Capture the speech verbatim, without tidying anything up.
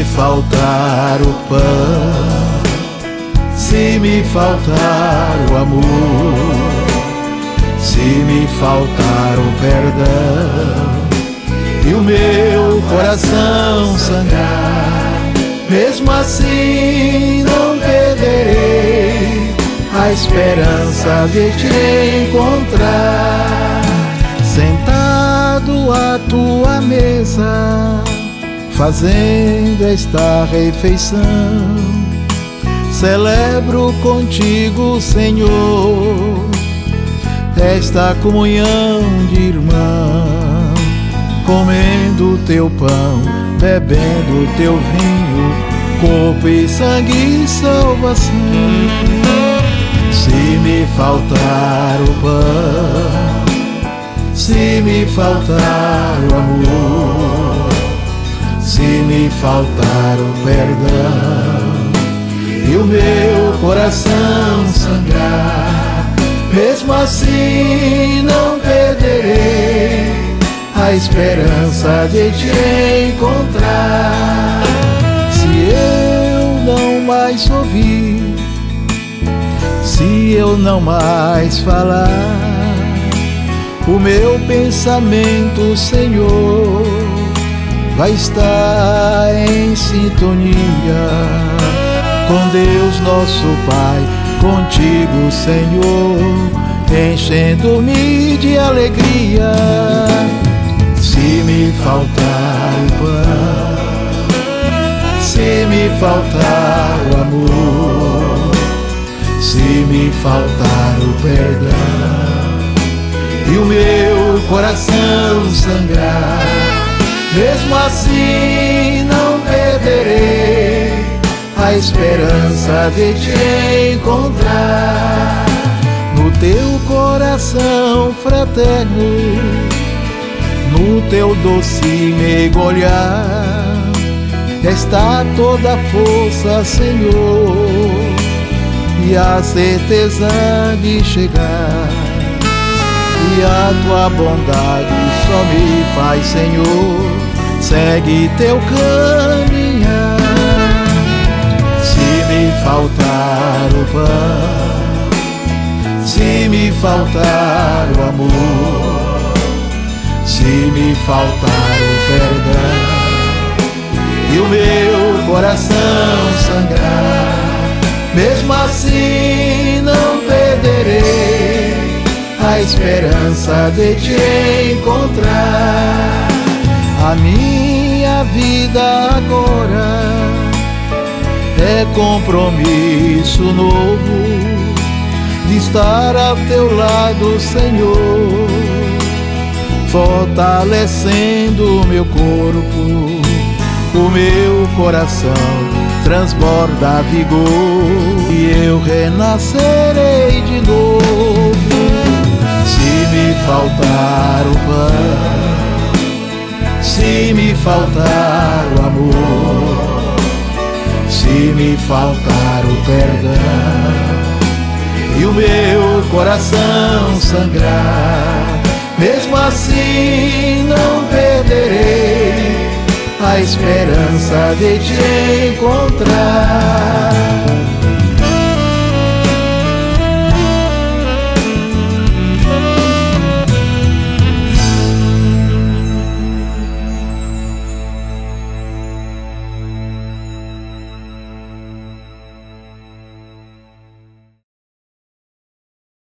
me faltar o pão, se me faltar o amor, se me faltar o perdão e o meu coração sangrar, mesmo assim não perderei a esperança de te encontrar. Sentado à tua mesa, fazendo esta refeição, celebro contigo, Senhor, esta comunhão de irmão, comendo teu pão, bebendo teu vinho, corpo e sangue e salvação. Se me faltar o pão, se me faltar o amor, se me faltar o perdão e o meu coração sangrar, mesmo assim não perderei a esperança de te encontrar. Se eu não mais ouvir, se eu não mais falar, o meu pensamento, Senhor, vai estar em sintonia com Deus nosso Pai, contigo, Senhor, enchendo-me de alegria. Se me faltar o pão, se me faltar o amor, se me faltar o perdão e o meu coração sangrar, mesmo assim não perderei a esperança de te encontrar. No teu coração fraterno, no teu doce mergulhar, está toda a força, Senhor, e a certeza de chegar. E a tua bondade só me faz, Senhor, segue teu caminhar. Se me faltar o pão, se me faltar o amor, se me faltar o perdão e o meu coração sangrar, mesmo assim não perderei a esperança de te encontrar. A minha vida agora é compromisso novo de estar ao teu lado, Senhor, fortalecendo o meu corpo, o meu coração transborda vigor e eu renascerei de novo. Se me faltar o pão, se me faltar o amor, se me faltar o perdão e o meu coração sangrar, mesmo assim não perderei a esperança de te encontrar.